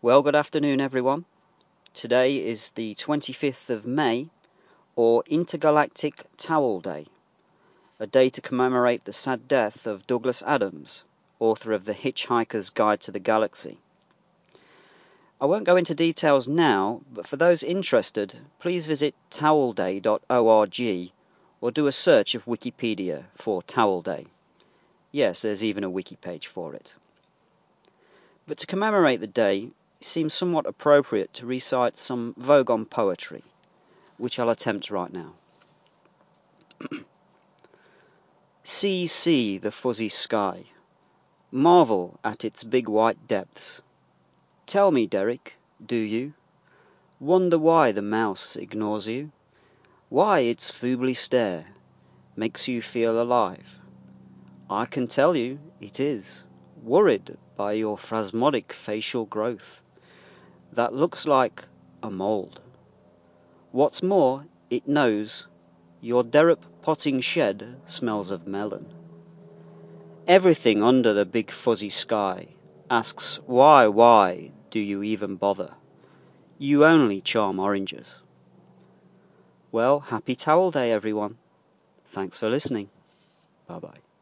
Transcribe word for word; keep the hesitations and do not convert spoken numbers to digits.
Well, good afternoon, everyone. Today is the twenty-fifth of May, or Intergalactic Towel Day, a day to commemorate the sad death of Douglas Adams, author of The Hitchhiker's Guide to the Galaxy. I won't go into details now, but for those interested, please visit towel day dot org or do a search of Wikipedia for Towel Day. Yes, there's even a wiki page for it. But to commemorate the day, it seems somewhat appropriate to recite some Vogon poetry, which I'll attempt right now. See, see the fuzzy sky. Marvel at its big white depths. Tell me, Derek, do you wonder why the mouse ignores you? Why its feebly stare makes you feel alive? I can tell you it is worried by your phrasmodic facial growth that looks like a mould. What's more, it knows your derop potting shed smells of melon. Everything under the big fuzzy sky asks why, why do you even bother? You only charm oranges. Well, happy Towel Day, everyone. Thanks for listening. Bye-bye.